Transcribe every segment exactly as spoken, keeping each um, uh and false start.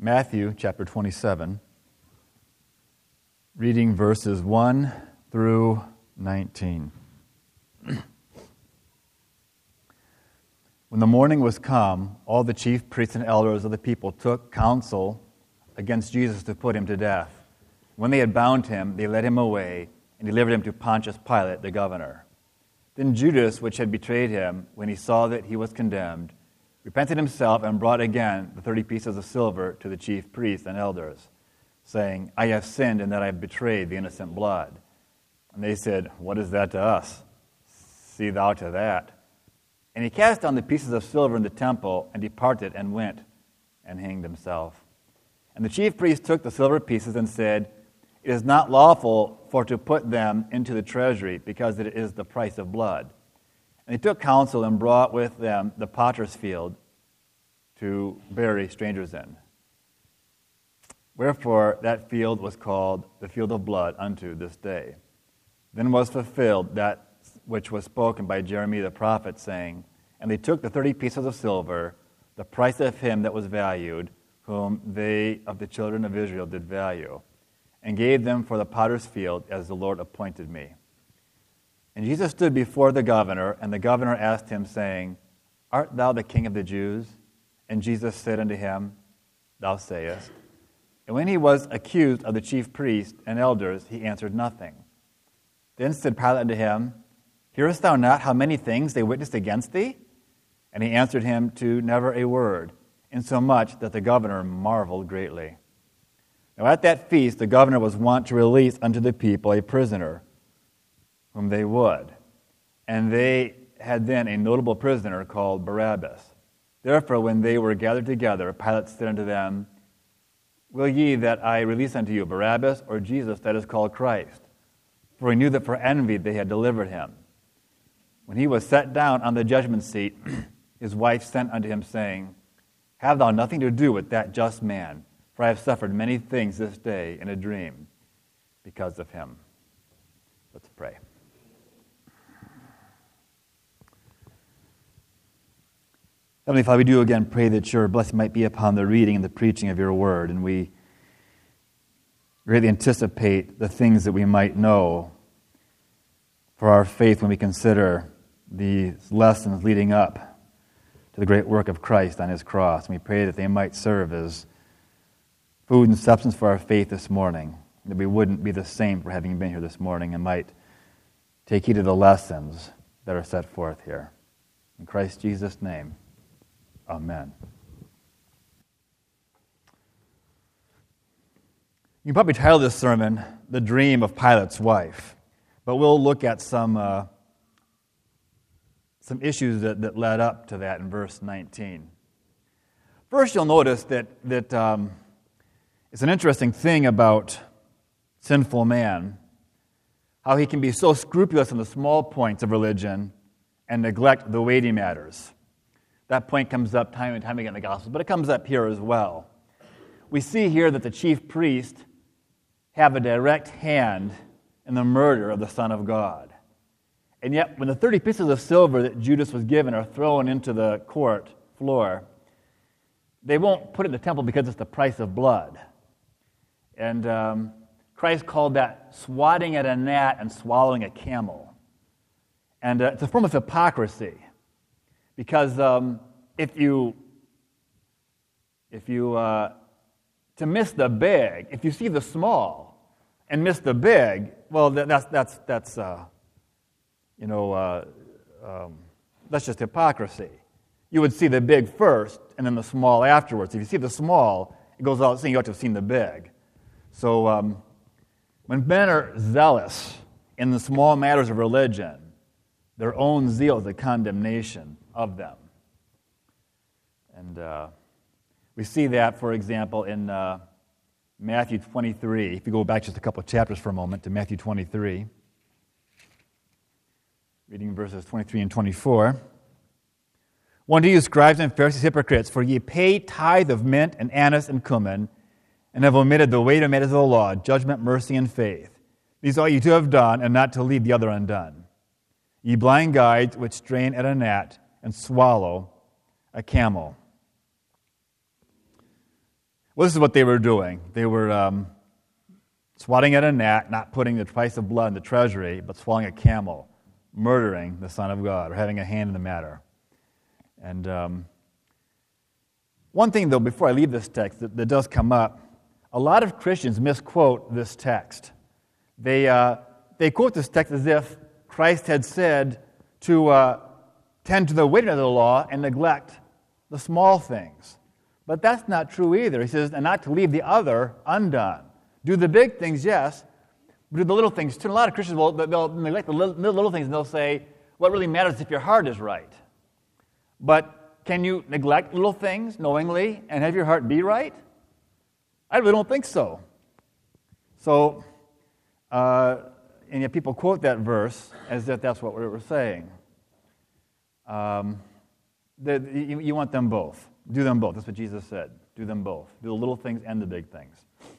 Matthew chapter twenty-seven, reading verses one through nineteen. When the morning was come, all the chief priests and elders of the people took counsel against Jesus to put him to death. When they had bound him, they led him away and delivered him to Pontius Pilate, the governor. Then Judas, which had betrayed him, when he saw that he was condemned, repented himself and brought again the thirty pieces of silver to the chief priests and elders, saying, I have sinned in that I have betrayed the innocent blood. And they said, What is that to us? See thou to that. And he cast down the pieces of silver in the temple and departed and went and hanged himself. And the chief priests took the silver pieces and said, It is not lawful for to put them into the treasury, because it is the price of blood. And they took counsel and brought with them the potter's field to bury strangers in. Wherefore that field was called the field of blood unto this day. Then was fulfilled that which was spoken by Jeremiah the prophet, saying, And they took the thirty pieces of silver, the price of him that was valued, whom they of the children of Israel did value, and gave them for the potter's field, as the Lord appointed me. And Jesus stood before the governor, and the governor asked him, saying, Art thou the king of the Jews? And Jesus said unto him, Thou sayest. And when he was accused of the chief priests and elders, he answered nothing. Then said Pilate unto him, Hearest thou not how many things they witnessed against thee? And he answered him to never a word, insomuch that the governor marveled greatly. Now at that feast the governor was wont to release unto the people a prisoner, whom they would. And they had then a notable prisoner called Barabbas. Therefore, when they were gathered together, Pilate said unto them, Will ye that I release unto you Barabbas, or Jesus that is called Christ? For he knew that for envy they had delivered him. When he was set down on the judgment seat, his wife sent unto him, saying, Have thou nothing to do with that just man, for I have suffered many things this day in a dream because of him. Let's pray. Heavenly Father, we do again pray that your blessing might be upon the reading and the preaching of your word, and we greatly anticipate the things that we might know for our faith when we consider these lessons leading up to the great work of Christ on his cross. And we pray that they might serve as food and substance for our faith this morning, that we wouldn't be the same for having been here this morning, and might take heed of the lessons that are set forth here. In Christ Jesus' name, amen. You can probably title this sermon, The Dream of Pilate's Wife, but we'll look at some uh, some issues that, that led up to that in verse nineteen. First, you'll notice that, that um, it's an interesting thing about sinful man, how he can be so scrupulous in the small points of religion and neglect the weighty matters. That point comes up time and time again in the Gospels, but it comes up here as well. We see here that the chief priests have a direct hand in the murder of the Son of God. And yet, when the thirty pieces of silver that Judas was given are thrown into the court floor, they won't put it in the temple because it's the price of blood. And um, Christ called that swatting at a gnat and swallowing a camel. And uh, it's a form of hypocrisy. Because um, if you, if you, uh, to miss the big, if you see the small and miss the big, well, that's that's that's uh, you know uh, um, that's just hypocrisy. You would see the big first and then the small afterwards. If you see the small, it goes without saying you ought to have seen the big. So um, when men are zealous in the small matters of religion, their own zeal is a condemnation of them. And uh, we see that, for example, in uh, Matthew twenty-three. If you go back just a couple of chapters for a moment to Matthew twenty-three, reading verses twenty-three and twenty-four. One to you, scribes and Pharisees, hypocrites, for ye pay tithe of mint and anise and cumin, and have omitted the weightier matters of the law, judgment, mercy, and faith. These ought ye to have done, and not to leave the other undone. Ye blind guides, which strain at a gnat and swallow a camel. Well, this is what they were doing. They were um, swatting at a gnat, not putting the price of blood in the treasury, but swallowing a camel, murdering the Son of God, or having a hand in the matter. And um, one thing, though, before I leave this text that, that does come up, a lot of Christians misquote this text. They, uh, they quote this text as if Christ had said to uh, tend to the weightier of the law and neglect the small things. But that's not true either. He says, and not to leave the other undone. Do the big things, yes, but do the little things too. And a lot of Christians will they'll neglect the little, little things, and they'll say, what really matters is if your heart is right. But can you neglect little things knowingly and have your heart be right? I really don't think so. So, uh, and yet people quote that verse as if that's what we were saying. Um, the, you, you want them both. Do them both. That's what Jesus said. Do them both. Do the little things and the big things.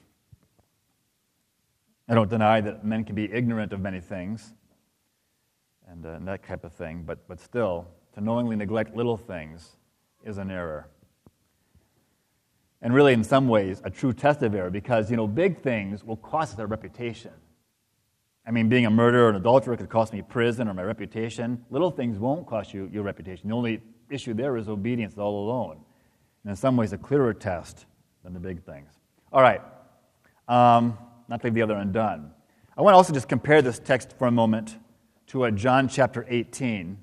I don't deny that men can be ignorant of many things and, uh, and that type of thing, but, but still, to knowingly neglect little things is an error. And really, in some ways, a true test of error, because, you know, big things will cost us our reputation. I mean, being a murderer or an adulterer could cost me prison or my reputation. Little things won't cost you your reputation. The only issue there is obedience all alone. And in some ways, a clearer test than the big things. All right. Um, not to leave the other undone. I want to also just compare this text for a moment to uh, John chapter eighteen.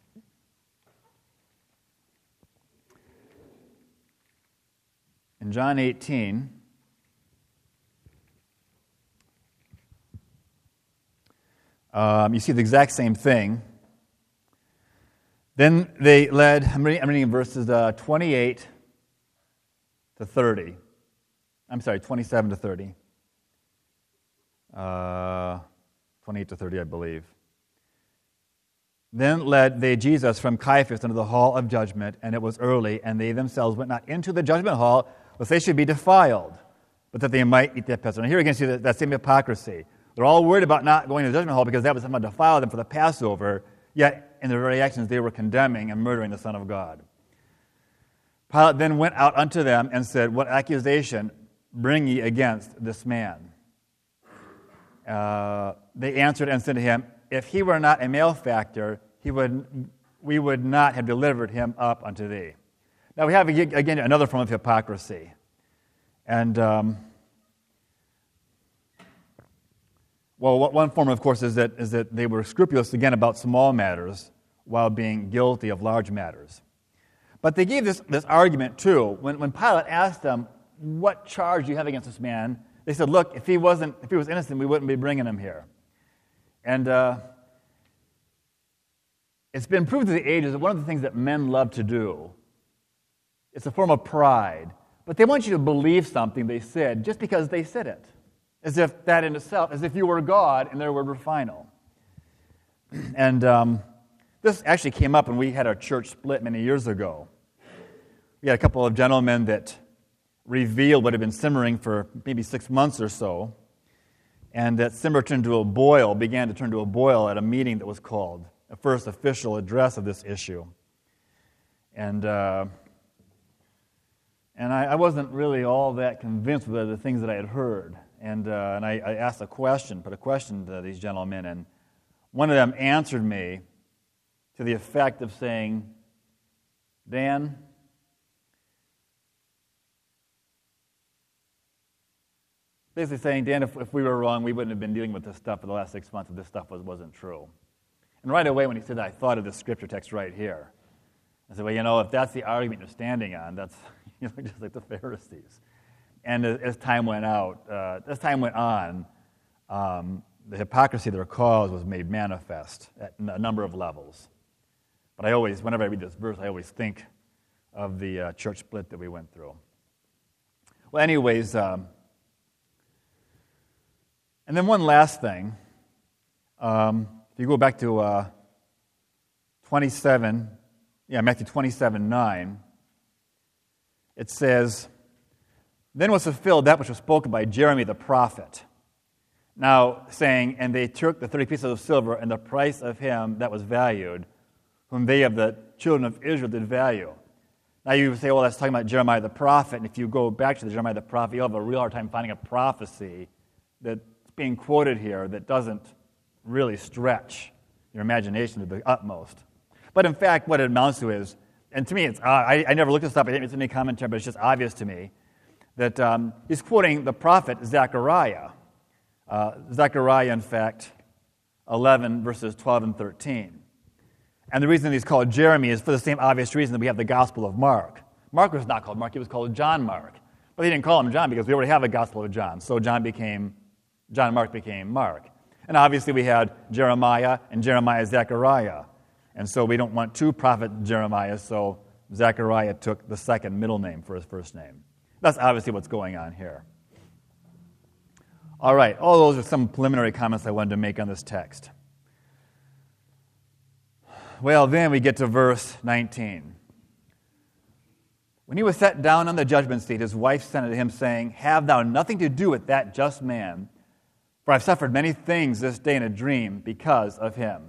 In John eighteen, um, you see the exact same thing. Then they led, I'm reading, I'm reading verses uh, twenty-eight to thirty. I'm sorry, twenty-seven to thirty. Uh, twenty-eight to thirty, I believe. Then led they Jesus from Caiaphas into the hall of judgment, and it was early, and they themselves went not into the judgment hall, lest they should be defiled, but that they might eat their Passover. And here again, see that, that same hypocrisy. They're all worried about not going to the judgment hall because that was somehow defile them for the Passover, yet in their very actions they were condemning and murdering the Son of God. Pilate then went out unto them and said, what accusation bring ye against this man? Uh, they answered and said to him, if he were not a malefactor, he would, we would not have delivered him up unto thee. Now we have, again, another form of hypocrisy. And, um, well, one form, of course, is that, is that they were scrupulous, again, about small matters while being guilty of large matters. But they gave this, this argument, too. When, when Pilate asked them, what charge do you have against this man? They said, look, if he wasn't, if he was innocent, we wouldn't be bringing him here. And uh, it's been proved through the ages that one of the things that men love to do, it's a form of pride, but they want you to believe something they said just because they said it, as if that in itself, as if you were God and their word were final. And um, this actually came up when we had our church split many years ago. We had a couple of gentlemen that revealed what had been simmering for maybe six months or so, and that simmer turned to a boil, began to turn to a boil at a meeting that was called, a first official address of this issue. And uh, and I, I wasn't really all that convinced with the things that I had heard. And uh, and I, I asked a question, put a question to these gentlemen, and one of them answered me to the effect of saying, Dan, basically saying, Dan, if, if we were wrong, we wouldn't have been dealing with this stuff for the last six months if this stuff was, wasn't true. And right away when he said that, I thought of this scripture text right here. I said, well, you know, if that's the argument you're standing on, that's you know, just like the Pharisees. And as, as time went out, uh, as time went on, um, the hypocrisy of their cause was made manifest at a number of levels. But I always, whenever I read this verse, I always think of the uh, church split that we went through. Well, anyways, um, and then one last thing. Um, if you go back to uh, twenty-seven, yeah, Matthew twenty-seven nine, it says, then was fulfilled that which was spoken by Jeremy the prophet. Now, saying, and they took the thirty pieces of silver and the price of him that was valued, whom they of the children of Israel did value. Now you say, well, that's talking about Jeremiah the prophet, and if you go back to the Jeremiah the prophet, you'll have a real hard time finding a prophecy that's being quoted here that doesn't really stretch your imagination to the utmost. But in fact, what it amounts to is, and to me, it's I, I never looked this up, I didn't miss any commentary, but it's just obvious to me, that um, he's quoting the prophet Zechariah. Uh, Zechariah, in fact, eleven, verses twelve and thirteen. And the reason he's called Jeremy is for the same obvious reason that we have the Gospel of Mark. Mark was not called Mark, he was called John Mark. But they didn't call him John because we already have a Gospel of John. So John became, John Mark became Mark. And obviously we had Jeremiah and Jeremiah Zechariah. And so we don't want two prophet Jeremiah, so Zechariah took the second middle name for his first name. That's obviously what's going on here. All right, all those are some preliminary comments I wanted to make on this text. Well, then we get to verse nineteen. When he was set down on the judgment seat, his wife sent to him, saying, "Have thou nothing to do with that just man, for I've suffered many things this day in a dream because of him."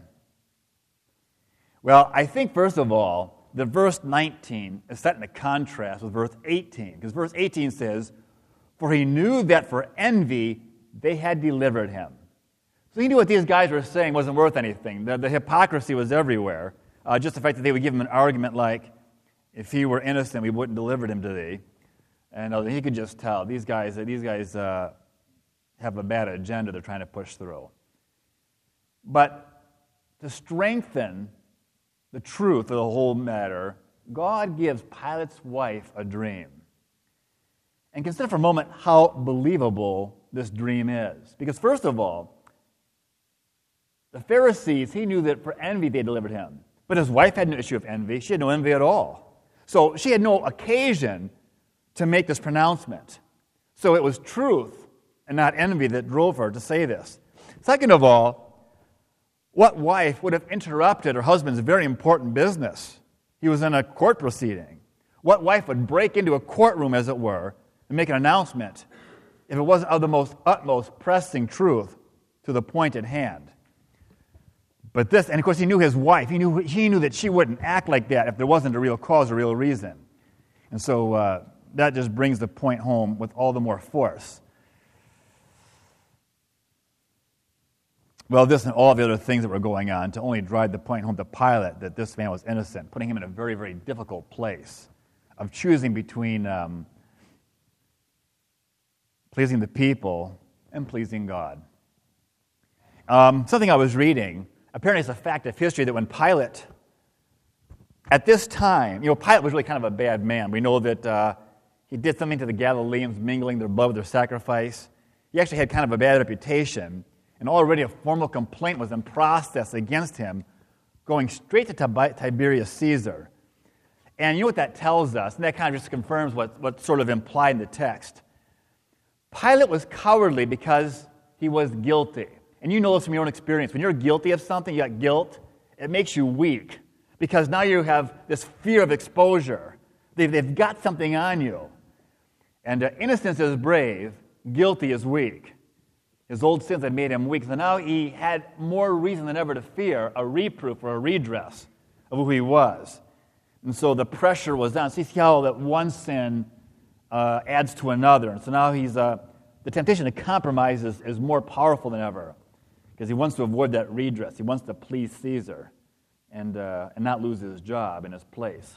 Well, I think, first of all, that verse nineteen is set in a contrast with verse eighteen, because verse eighteen says, "For he knew that for envy they had delivered him." So he knew what these guys were saying wasn't worth anything. The, the hypocrisy was everywhere. Uh, just the fact that they would give him an argument like, if he were innocent, we wouldn't deliver him to thee. And uh, he could just tell, these guys, these guys uh, have a bad agenda they're trying to push through. But to strengthen the truth of the whole matter, God gives Pilate's wife a dream. And consider for a moment how believable this dream is. Because first of all, the Pharisees, he knew that for envy they delivered him. But his wife had no issue of envy. She had no envy at all. So she had no occasion to make this pronouncement. So it was truth and not envy that drove her to say this. Second of all, what wife would have interrupted her husband's very important business? He was in a court proceeding. What wife would break into a courtroom, as it were, and make an announcement if it wasn't of the most utmost pressing truth to the point at hand? But this, and of course he knew his wife. He knew he knew that she wouldn't act like that if there wasn't a real cause, a real reason. And so uh, that just brings the point home with all the more force. Well, this and all the other things that were going on to only drive the point home to Pilate that this man was innocent, putting him in a very, very difficult place of choosing between um, pleasing the people and pleasing God. Um, something I was reading, apparently it's a fact of history that when Pilate, at this time, you know, Pilate was really kind of a bad man. We know that uh, he did something to the Galileans, mingling their blood with their sacrifice. He actually had kind of a bad reputation, and already a formal complaint was in process against him, going straight to Tib- Tiberius Caesar. And you know what that tells us? And that kind of just confirms what, what's sort of implied in the text. Pilate was cowardly because he was guilty. And you know this from your own experience. When you're guilty of something, you got guilt, it makes you weak. Because now you have this fear of exposure. They've, they've got something on you. And uh, innocence is brave, guilty is weak. His old sins had made him weak. So now he had more reason than ever to fear a reproof or a redress of who he was. And so the pressure was on. See how that one sin uh, adds to another. And so now he's uh, the temptation to compromise is, is more powerful than ever. Because he wants to avoid that redress. He wants to please Caesar and, uh, and not lose his job and his place.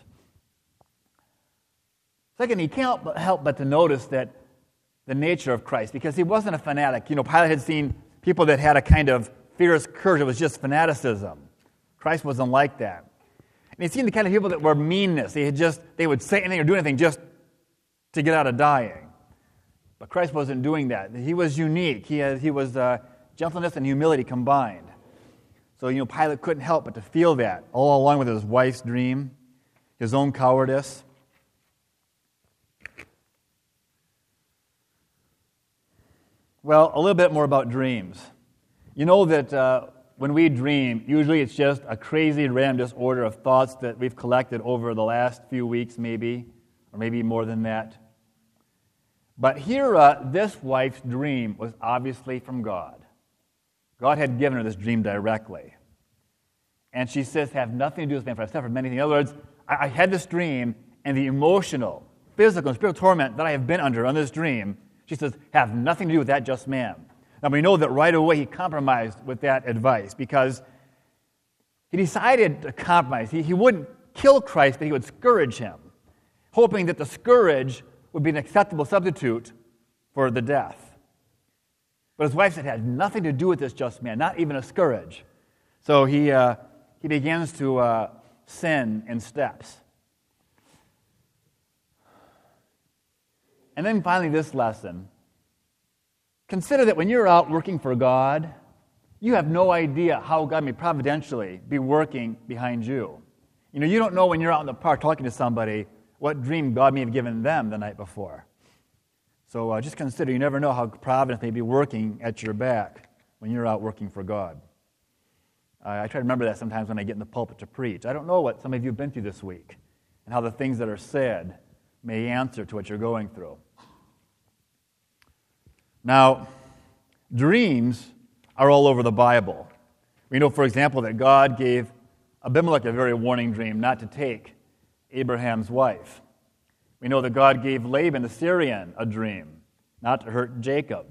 Second, he can't help but to notice that the nature of Christ, because he wasn't a fanatic. You know, Pilate had seen people that had a kind of fierce courage. It was just fanaticism. Christ wasn't like that. And he'd seen the kind of people that were meanness. They had just they would say anything or do anything just to get out of dying. But Christ wasn't doing that. He was unique. He had, he was uh, gentleness and humility combined. So, you know, Pilate couldn't help but to feel that, all along with his wife's dream, his own cowardice. Well, a little bit more about dreams. You know that uh, when we dream, usually it's just a crazy random disorder of thoughts that we've collected over the last few weeks maybe, or maybe more than that. But here, uh, this wife's dream was obviously from God. God had given her this dream directly. And she says, have nothing to do with this man, for I've suffered many things. In other words, I, I had this dream, and the emotional, physical, and spiritual torment that I have been under on this dream, she says, have nothing to do with that just man. Now, we know that right away he compromised with that advice because he decided to compromise. He, he wouldn't kill Christ, but he would scourge him, hoping that the scourge would be an acceptable substitute for the death. But his wife said it had nothing to do with this just man, not even a scourge. So he, uh, he begins to uh, sin in steps. And then finally this lesson. Consider that when you're out working for God, you have no idea how God may providentially be working behind you. You know, you don't know when you're out in the park talking to somebody what dream God may have given them the night before. So uh, just consider, you never know how providence may be working at your back when you're out working for God. Uh, I try to remember that sometimes when I get in the pulpit to preach. I don't know what some of you have been through this week and how the things that are said may answer to what you're going through. Now, dreams are all over the Bible. We know, for example, that God gave Abimelech a very warning dream not to take Abraham's wife. We know that God gave Laban the Syrian a dream not to hurt Jacob.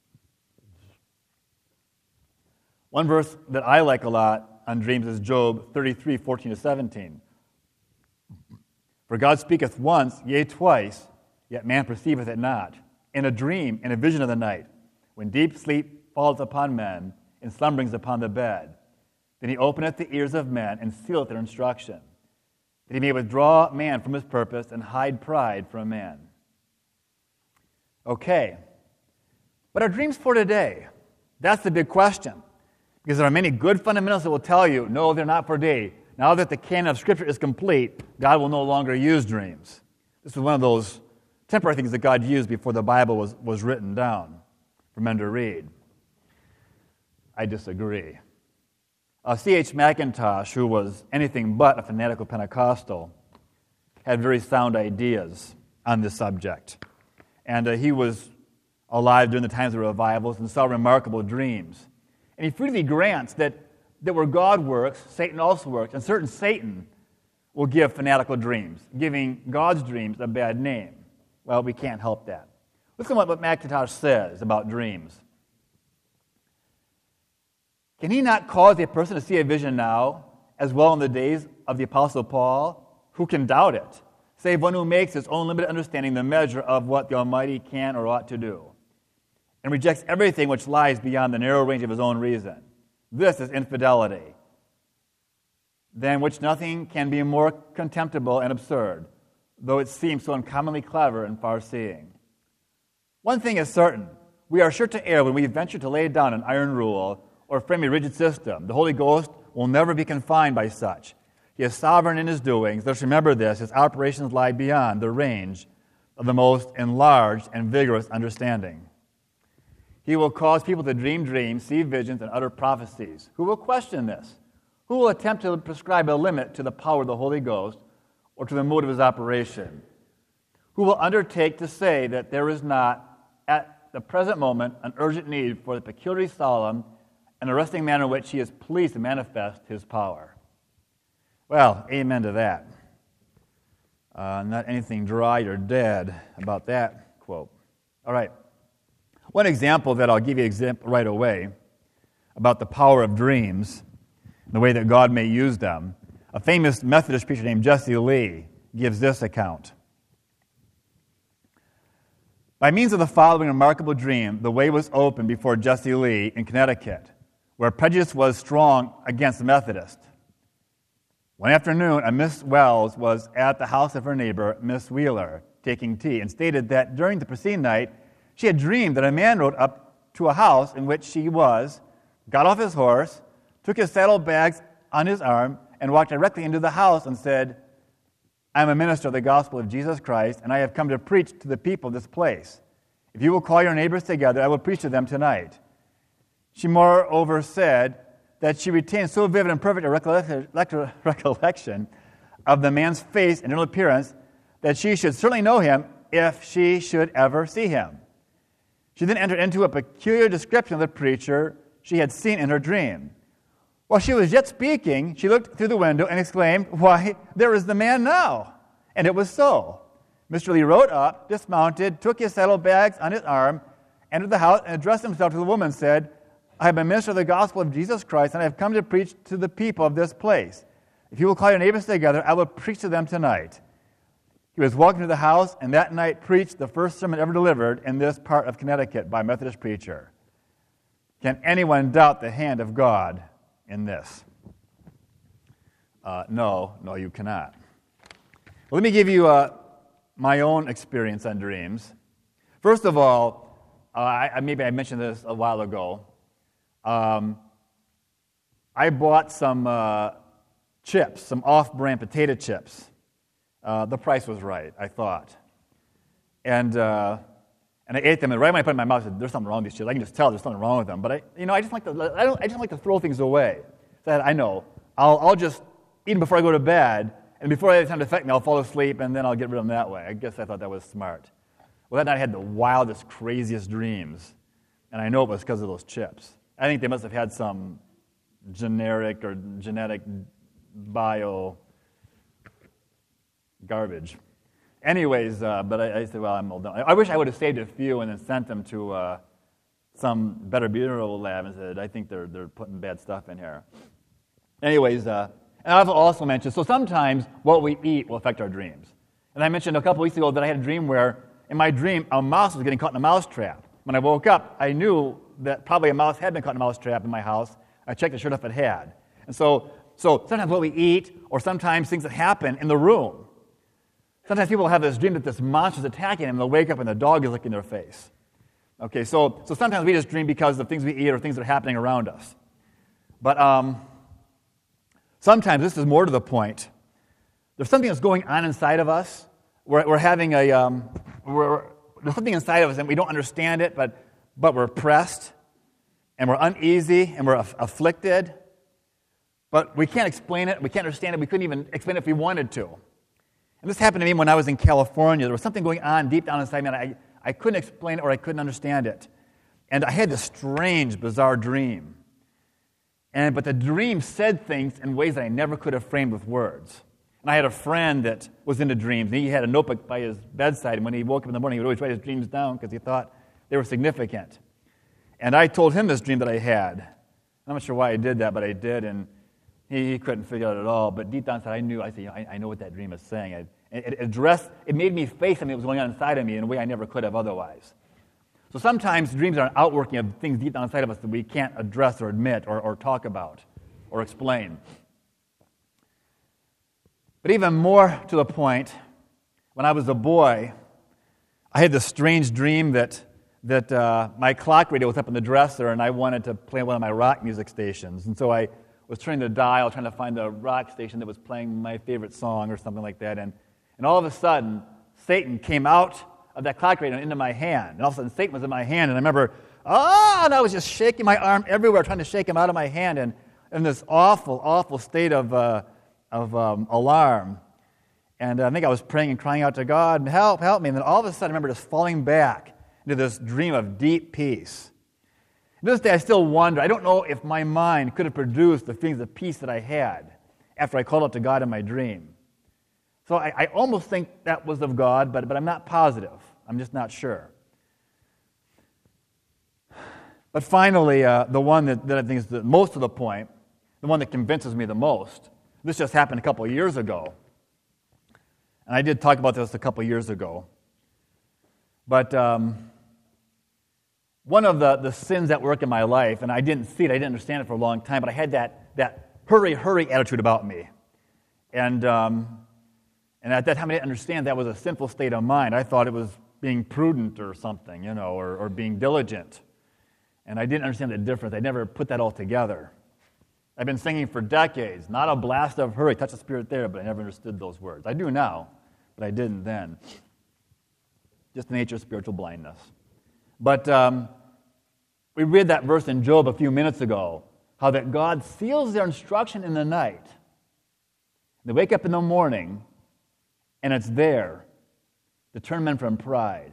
One verse that I like a lot on dreams is Job thirty-three, fourteen to seventeen. For God speaketh once, yea, twice, yet man perceiveth it not. In a dream, in a vision of the night, when deep sleep falleth upon men, and slumberings upon the bed. Then he openeth the ears of men, and sealeth their instruction, that he may withdraw man from his purpose, and hide pride from man. Okay, but are dreams for today? That's the big question. Because there are many good fundamentals that will tell you, no, they're not for today. Now that the canon of Scripture is complete, God will no longer use dreams. This was one of those temporary things that God used before the Bible was, was written down for men to read. I disagree. Uh, C H Mackintosh, who was anything but a fanatical Pentecostal, had very sound ideas on this subject. And uh, he was alive during the times of revivals and saw remarkable dreams. And he freely grants that, that where God works, Satan also works, and certain Satan will give fanatical dreams, giving God's dreams a bad name. Well, we can't help that. Listen to what Mackintosh says about dreams. Can he not cause a person to see a vision now, as well in the days of the Apostle Paul? Who can doubt it, save one who makes his own limited understanding the measure of what the Almighty can or ought to do, and rejects everything which lies beyond the narrow range of his own reason? This is infidelity, than which nothing can be more contemptible and absurd, though it seems so uncommonly clever and far-seeing. One thing is certain, we are sure to err when we venture to lay down an iron rule or frame a rigid system. The Holy Ghost will never be confined by such. He is sovereign in his doings. Let's remember this, his operations lie beyond the range of the most enlarged and vigorous understanding. He will cause people to dream dreams, see visions, and utter prophecies. Who will question this? Who will attempt to prescribe a limit to the power of the Holy Ghost or to the mode of his operation? Who will undertake to say that there is not, at the present moment, an urgent need for the peculiarly solemn and arresting manner in which he is pleased to manifest his power? Well, amen to that. Uh, not anything dry or dead about that quote. All right. One example that I'll give you example right away about the power of dreams, the way that God may use them. A famous Methodist preacher named Jesse Lee gives this account. By means of the following remarkable dream, the way was opened before Jesse Lee in Connecticut, where prejudice was strong against the Methodists. One afternoon, a Miss Wells was at the house of her neighbor, Miss Wheeler, taking tea, and stated that during the preceding night, she had dreamed that a man rode up to a house in which she was, got off his horse, took his saddlebags on his arm, and walked directly into the house and said, I am a minister of the gospel of Jesus Christ, and I have come to preach to the people of this place. If you will call your neighbors together, I will preach to them tonight. She moreover said that she retained so vivid and perfect a recollection of the man's face and general appearance that she should certainly know him if she should ever see him. She then entered into a peculiar description of the preacher she had seen in her dream. While she was yet speaking, she looked through the window and exclaimed, Why, there is the man now! And it was so. Mister Lee rode up, dismounted, took his saddlebags on his arm, entered the house, and addressed himself to the woman and said, I have been minister of the gospel of Jesus Christ, and I have come to preach to the people of this place. If you will call your neighbors together, I will preach to them tonight. He was welcomed to the house, and that night preached the first sermon ever delivered in this part of Connecticut by a Methodist preacher. Can anyone doubt the hand of God in this? Uh, no, no, you cannot. Well, let me give you uh, my own experience on dreams. First of all, uh, I, maybe I mentioned this a while ago. Um, I bought some uh, chips, some off-brand potato chips. Uh, the price was right, I thought. And uh, and I ate them, and right when I put them in my mouth, I said, there's something wrong with these chips. I can just tell there's something wrong with them. But I, you know, I just like to, I don't, I just like to throw things away. So I know, I'll, I'll just eat them before I go to bed, and before they have time to affect me, I'll fall asleep, and then I'll get rid of them that way. I guess I thought that was smart. Well, that night I had the wildest, craziest dreams, and I know it was because of those chips. I think they must have had some generic or genetic bio garbage. Anyways, uh, but I, I said, well, I'm all done. I wish I would have saved a few and then sent them to uh, some better bureau lab and said, I think they're they're putting bad stuff in here. Anyways, uh, and I've also mentioned, so sometimes what we eat will affect our dreams. And I mentioned a couple weeks ago that I had a dream where, in my dream, a mouse was getting caught in a mouse trap. When I woke up, I knew that probably a mouse had been caught in a mouse trap in my house. I checked it sure enough it had. And so, so sometimes what we eat, or sometimes things that happen in the room. Sometimes people have this dream that this monster's attacking them, and they'll wake up and the dog is licking their face. Okay, so so sometimes we just dream because of things we eat or things that are happening around us. But um, sometimes, this is more to the point, there's something that's going on inside of us. We're, we're having a, um, we're, there's something inside of us and we don't understand it, but, but we're pressed, and we're uneasy, and we're aff- afflicted. But we can't explain it, we can't understand it, we couldn't even explain it if we wanted to. And this happened to me when I was in California. There was something going on deep down inside me, and I, I couldn't explain it or I couldn't understand it. And I had this strange, bizarre dream. And but the dream said things in ways that I never could have framed with words. And I had a friend that was into dreams. And he had a notebook by his bedside, and when he woke up in the morning, he would always write his dreams down because he thought they were significant. And I told him this dream that I had. I'm not sure why I did that, but I did, and he, he couldn't figure it out at all. But deep down inside, I knew. I said, you know, I, I know what that dream is saying. I, it, it addressed. It made me face something that was going on inside of me in a way I never could have otherwise. So sometimes dreams are an outworking of things deep down inside of us that we can't address or admit or, or talk about or explain. But even more to the point, when I was a boy, I had this strange dream that that uh, my clock radio was up in the dresser, and I wanted to play one of my rock music stations. And so I was turning the dial, trying to find the rock station that was playing my favorite song or something like that. And, and all of a sudden, Satan came out of that clock radio into my hand. And all of a sudden, Satan was in my hand. And I remember, ah, and I was just shaking my arm everywhere, trying to shake him out of my hand. And in this awful, awful state of, uh, of um, alarm. And I think I was praying and crying out to God, and help, help me. And then all of a sudden, I remember just falling back into this dream of deep peace. To this day, I still wonder. I don't know if my mind could have produced the feelings of peace that I had after I called out to God in my dream. So I, I almost think that was of God, but, but I'm not positive. I'm just not sure. But finally, uh, the one that, that I think is the most to the point, the one that convinces me the most, this just happened a couple of years ago. And I did talk about this a couple of years ago. But um, one of the, the sins at work in my life, and I didn't see it, I didn't understand it for a long time, but I had that, that hurry, hurry attitude about me. And um, and at that time I didn't understand that was a sinful state of mind. I thought it was being prudent or something, you know, or, or being diligent. And I didn't understand the difference. I never put that all together. I've been singing for decades, not a blast of hurry, touch the Spirit there, but I never understood those words. I do now, but I didn't then. Just the nature of spiritual blindness. But um, we read that verse in Job a few minutes ago, how that God seals their instruction in the night. They wake up in the morning, and it's there to turn men from pride.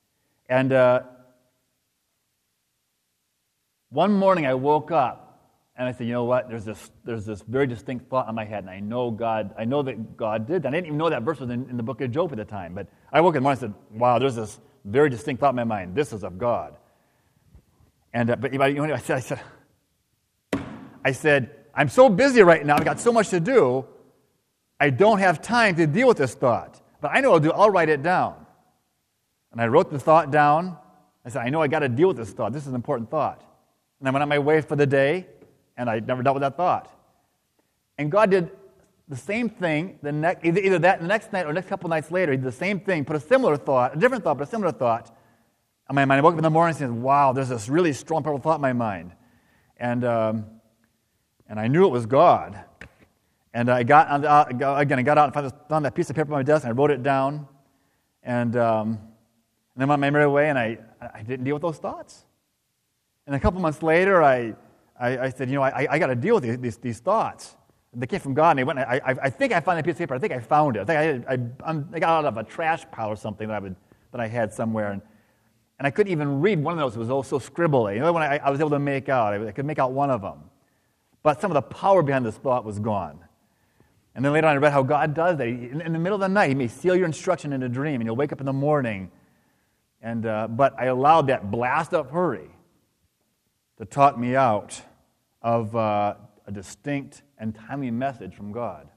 And uh, one morning I woke up, And I said, you know what? There's this there's this very distinct thought in my head, and I know God. I know that God did. I didn't even know that verse was in, in the book of Job at the time. But I woke up in the morning and said, wow, there's this very distinct thought in my mind. This is of God. And uh, but you know, I said, I said, I said, I'm so busy right now. I've got so much to do. I don't have time to deal with this thought. But I know I'll do. I'll write it down. And I wrote the thought down. I said, I know I got to deal with this thought. This is an important thought. And I went on my way for the day. And I never dealt with that thought. And God did the same thing the next, either, either that the next night or the next couple nights later. He did the same thing, put a similar thought, a different thought, but a similar thought on my mind. I woke up in the morning and said, wow, there's this really strong, powerful thought in my mind. And um, and I knew it was God. And I got, on the, uh, again, I got out and found, this, found that piece of paper on my desk, and I wrote it down. And, um, and then went my merry way, and I, I didn't deal with those thoughts. And a couple months later, I... I, I said, you know, I, I got to deal with these, these, these thoughts. They came from God, and they went. I, I, I think I found that piece of paper. I think I found it. I think I, I, I'm, I got out of a trash pile or something that I would that I had somewhere, and, and I couldn't even read one of those. It was all so scribbly. The other one I, I was able to make out. I, I could make out one of them, but some of the power behind this thought was gone. And then later on, I read how God does that. In, in the middle of the night, He may seal your instruction in a dream, and you'll wake up in the morning. And uh, but I allowed that blast of hurry to talk me out of uh, a distinct and timely message from God.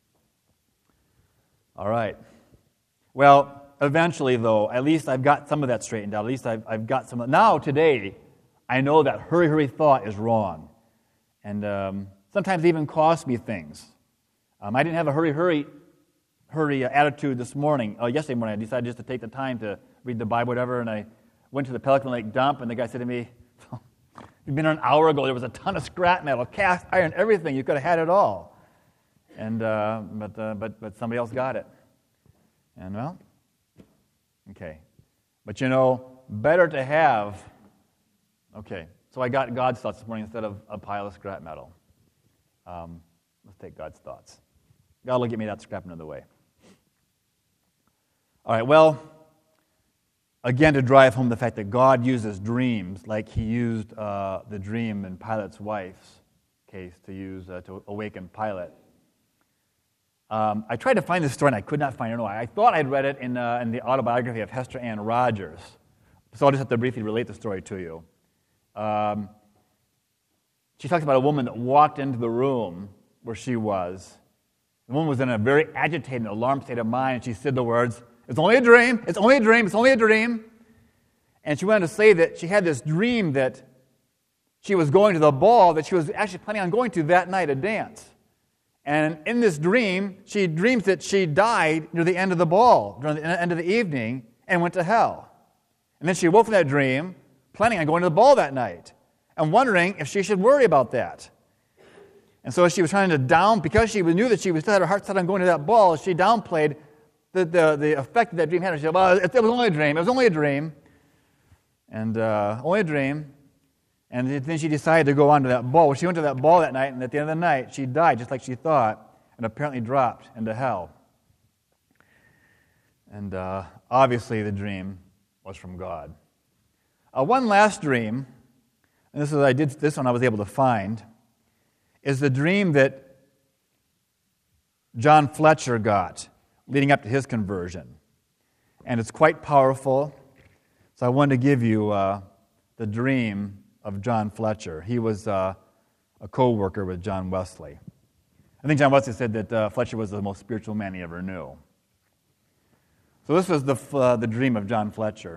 All right. Well, eventually, though, at least I've got some of that straightened out. At least I've, I've got some of Now, today, I know that hurry, hurry thought is wrong. And um, sometimes it even costs me things. Um, I didn't have a hurry, hurry, hurry attitude this morning. Uh, yesterday morning, I decided just to take the time to read the Bible, whatever, and I went to the Pelican Lake dump, and the guy said to me, you've been there an hour ago, there was a ton of scrap metal, cast iron, everything. You could have had it all. And uh, but, uh, but but somebody else got it. And well, okay. But you know, better to have, okay, so I got God's thoughts this morning instead of a pile of scrap metal. Um, let's take God's thoughts. God will get me that scrap another way. All right, well, again, to drive home the fact that God uses dreams like He used uh, the dream in Pilate's wife's case to use uh, to awaken Pilate. Um, I tried to find this story and I could not find it. No, I thought I'd read it in, uh, in the autobiography of Hester Ann Rogers. So I'll just have to briefly relate the story to you. Um, she talks about a woman that walked into the room where she was. The woman was in a very agitated, alarmed state of mind, and she said the words, "It's only a dream, it's only a dream, it's only a dream." And she wanted to say that she had this dream that she was going to the ball that she was actually planning on going to that night, a dance. And in this dream, she dreams that she died near the end of the ball, during the end of the evening, and went to hell. And then she woke from that dream, planning on going to the ball that night, and wondering if she should worry about that. And so she was trying to down, because she knew that she was still had her heart set on going to that ball, she downplayed the, the, the effect that that dream had. She said, well, it, it was only a dream, it was only a dream. And uh, only a dream. And then she decided to go on to that ball. Well, she went to that ball that night, and at the end of the night, she died just like she thought, and apparently dropped into hell. And uh, obviously the dream was from God. Uh, one last dream, and this is I did this one I was able to find, is the dream that John Fletcher got leading up to his conversion. And it's quite powerful, so I wanted to give you uh, the dream of John Fletcher. He was uh, a co-worker with John Wesley. I think John Wesley said that uh, Fletcher was the most spiritual man he ever knew. So this was the, uh, the dream of John Fletcher.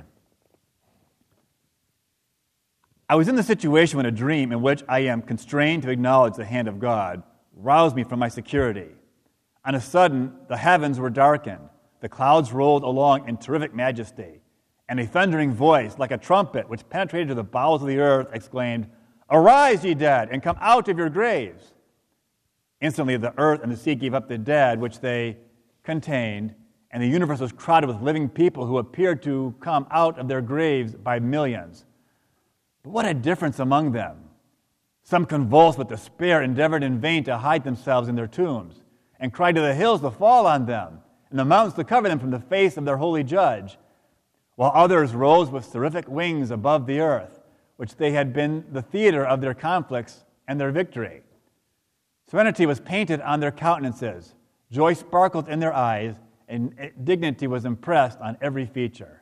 I was in the situation when a dream in which I am constrained to acknowledge the hand of God roused me from my security. On a sudden, the heavens were darkened. The clouds rolled along in terrific majesty. And a thundering voice, like a trumpet, which penetrated to the bowels of the earth, exclaimed, "Arise, ye dead, and come out of your graves." Instantly the earth and the sea gave up the dead which they contained, and the universe was crowded with living people who appeared to come out of their graves by millions. But what a difference among them! Some, convulsed with despair, endeavored in vain to hide themselves in their tombs, and cried to the hills to fall on them, and the mountains to cover them from the face of their holy judge, while others rose with terrific wings above the earth, which they had been the theater of their conflicts and their victory. Serenity was painted on their countenances, joy sparkled in their eyes, and dignity was impressed on every feature.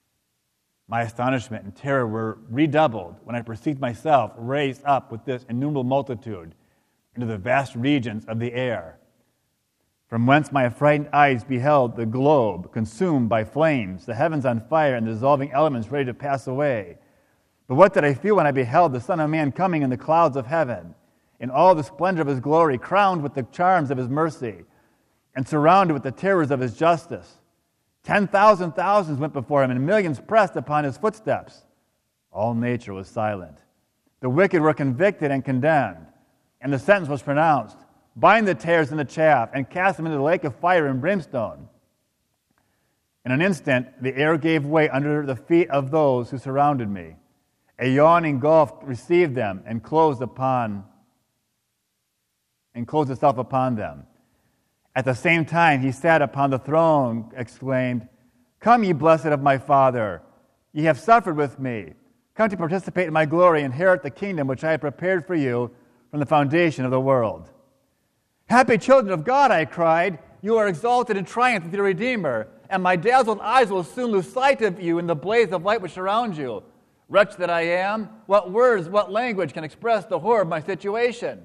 My astonishment and terror were redoubled when I perceived myself raised up with this innumerable multitude into the vast regions of the air, from whence my affrighted eyes beheld the globe consumed by flames, the heavens on fire, and the dissolving elements ready to pass away. But what did I feel when I beheld the Son of Man coming in the clouds of heaven, in all the splendor of his glory, crowned with the charms of his mercy, and surrounded with the terrors of his justice? Ten thousand thousands went before him, and millions pressed upon his footsteps. All nature was silent. The wicked were convicted and condemned, and the sentence was pronounced: bind the tares in the chaff, and cast them into the lake of fire and brimstone. In an instant, the air gave way under the feet of those who surrounded me. A yawning gulf received them and closed upon and closed itself upon them. At the same time, he sat upon the throne, exclaimed, "Come, ye blessed of my Father, ye have suffered with me. Come to participate in my glory, and inherit the kingdom which I have prepared for you from the foundation of the world." "Happy children of God," I cried, "you are exalted in triumph with your Redeemer, and my dazzled eyes will soon lose sight of you in the blaze of light which surrounds you. Wretch that I am, what words, what language can express the horror of my situation?"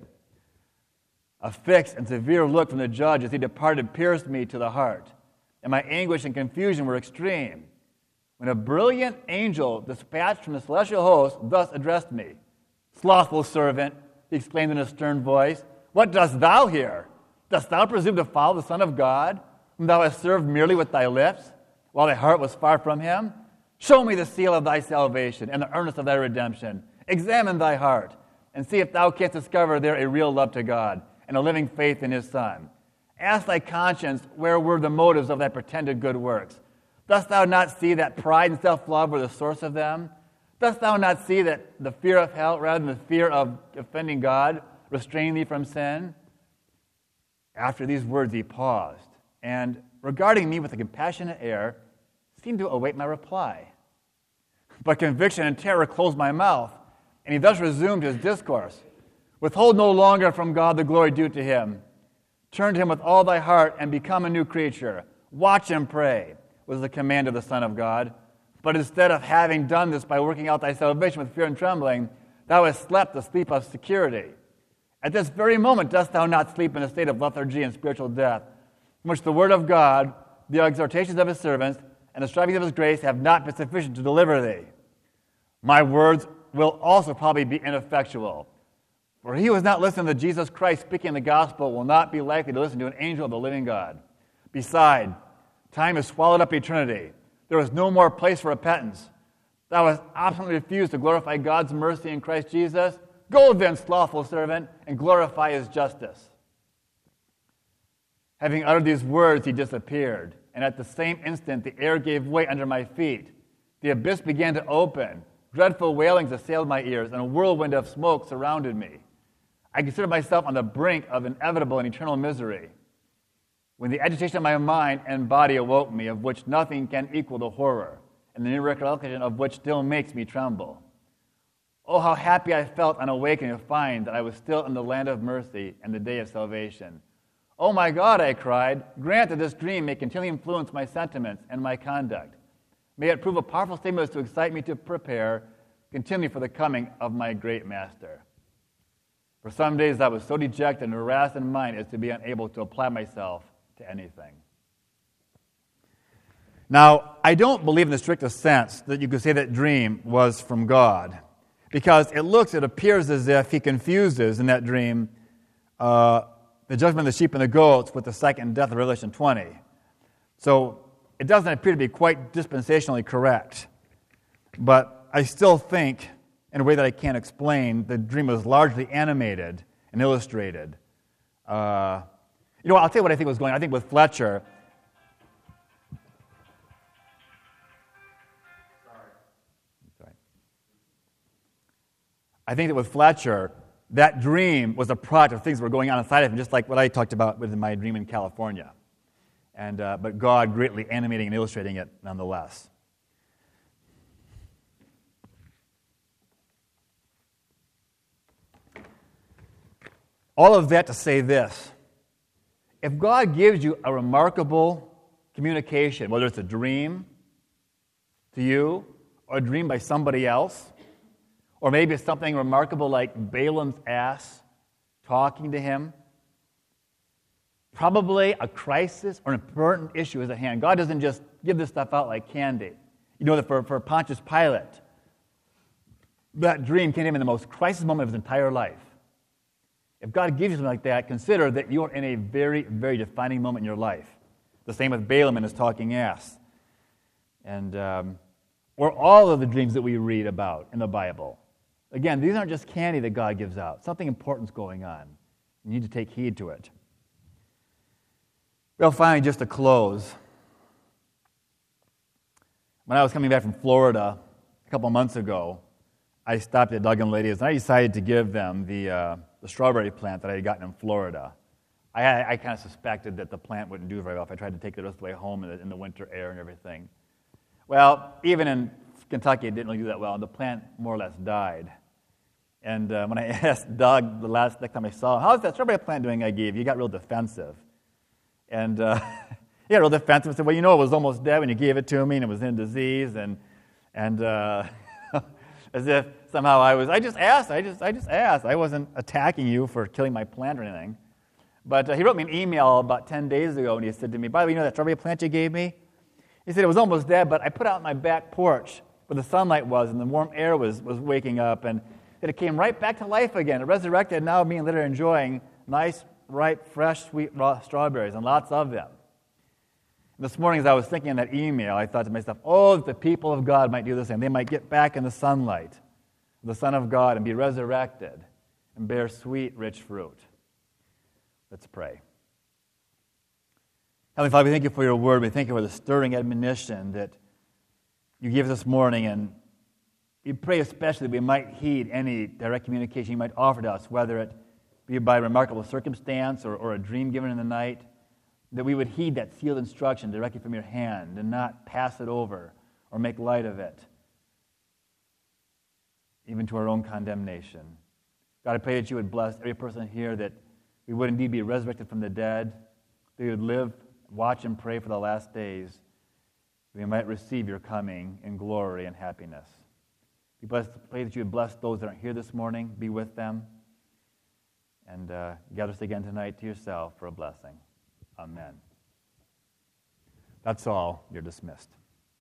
A fixed and severe look from the judge as he departed pierced me to the heart, and my anguish and confusion were extreme, when a brilliant angel dispatched from the celestial host thus addressed me. "Slothful servant," he exclaimed in a stern voice, "what dost thou here? Dost thou presume to follow the Son of God, whom thou hast served merely with thy lips, while thy heart was far from him? Show me the seal of thy salvation and the earnest of thy redemption. Examine thy heart, and see if thou canst discover there a real love to God and a living faith in his Son. Ask thy conscience where were the motives of thy pretended good works. Dost thou not see that pride and self-love were the source of them? Dost thou not see that the fear of hell, rather than the fear of offending God, restrained thee from sin?" After these words he paused, and, regarding me with a compassionate air, seemed to await my reply. But conviction and terror closed my mouth, and he thus resumed his discourse. "Withhold no longer from God the glory due to him. Turn to him with all thy heart and become a new creature. Watch and pray," was the command of the Son of God. "But instead of having done this by working out thy salvation with fear and trembling, thou hast slept the sleep of security. At this very moment dost thou not sleep in a state of lethargy and spiritual death, from which the word of God, the exhortations of his servants, and the strivings of his grace have not been sufficient to deliver thee? My words will also probably be ineffectual. For he who has not listened to Jesus Christ speaking the gospel will not be likely to listen to an angel of the living God. Beside, time has swallowed up eternity. There is no more place for repentance. Thou hast obstinately refused to glorify God's mercy in Christ Jesus. Go then, slothful servant, and glorify his justice." Having uttered these words, he disappeared, and at the same instant the air gave way under my feet. The abyss began to open. Dreadful wailings assailed my ears, and a whirlwind of smoke surrounded me. I considered myself on the brink of inevitable and eternal misery, when the agitation of my mind and body awoke me, of which nothing can equal the horror, and the new recollection of which still makes me tremble. Oh, how happy I felt on awakening to find that I was still in the land of mercy and the day of salvation. "Oh my God," I cried, "grant that this dream may continually influence my sentiments and my conduct. May it prove a powerful stimulus to excite me to prepare continually for the coming of my great Master." For some days I was so dejected and harassed in mind as to be unable to apply myself to anything. Now, I don't believe in the strictest sense that you could say that dream was from God, because it looks, it appears as if he confuses in that dream uh, the judgment of the sheep and the goats with the second death of Revelation twenty. So it doesn't appear to be quite dispensationally correct. But I still think, in a way that I can't explain, the dream was largely animated and illustrated. Uh, you know, I'll tell you what I think was going on. I think with Fletcher, sorry. I think that with Fletcher, that dream was a product of things that were going on inside of him, just like what I talked about with my dream in California. And uh, but God greatly animating and illustrating it nonetheless. All of that to say this. If God gives you a remarkable communication, whether it's a dream to you, or a dream by somebody else, or maybe it's something remarkable like Balaam's ass talking to him, probably a crisis or an important issue is at hand. God doesn't just give this stuff out like candy. You know that for, for Pontius Pilate, that dream came to him in the most crisis moment of his entire life. If God gives you something like that, consider that you are in a very, very defining moment in your life. The same with Balaam and his talking ass. And, um, or all of the dreams that we read about in the Bible. Again, these aren't just candy that God gives out. Something important's going on. You need to take heed to it. Well, finally, just to close. When I was coming back from Florida a couple months ago, I stopped at Doug and Lydia's, and I decided to give them the, uh, the strawberry plant that I had gotten in Florida. I, I kind of suspected that the plant wouldn't do very well if I tried to take it the rest of the way home in the, in the winter air and everything. Well, even in Kentucky, it didn't really do that well, and the plant more or less died. And uh, when I asked Doug the last next time I saw him, how's that strawberry plant doing I gave you? He got real defensive. And uh, he got real defensive and said, well, you know, it was almost dead when you gave it to me, and it was in disease, and and uh, as if somehow I was, I just asked, I just I just asked. I wasn't attacking you for killing my plant or anything. But uh, he wrote me an email about ten days ago, and he said to me, by the way, you know that strawberry plant you gave me? He said it was almost dead, but I put it out on my back porch where the sunlight was, and the warm air was, was waking up, and that it came right back to life again. It resurrected, and now me and Lydia are enjoying nice, ripe, fresh, sweet, raw strawberries, and lots of them. And this morning, as I was thinking in that email, I thought to myself, oh, if the people of God might do the same. They might get back in the sunlight of the Son of God and be resurrected and bear sweet, rich fruit. Let's pray. Heavenly Father, we thank you for your word. We thank you for the stirring admonition that you give us this morning, and we pray especially that we might heed any direct communication you might offer to us, whether it be by remarkable circumstance or, or a dream given in the night, that we would heed that sealed instruction directly from your hand and not pass it over or make light of it, even to our own condemnation. God, I pray that you would bless every person here, that we would indeed be resurrected from the dead, that we would live, watch, and pray for the last days, that we might receive your coming in glory and happiness. We bless, pray that you would bless those that aren't here this morning, be with them, and uh, gather us again tonight to yourself for a blessing. Amen. That's all. You're dismissed.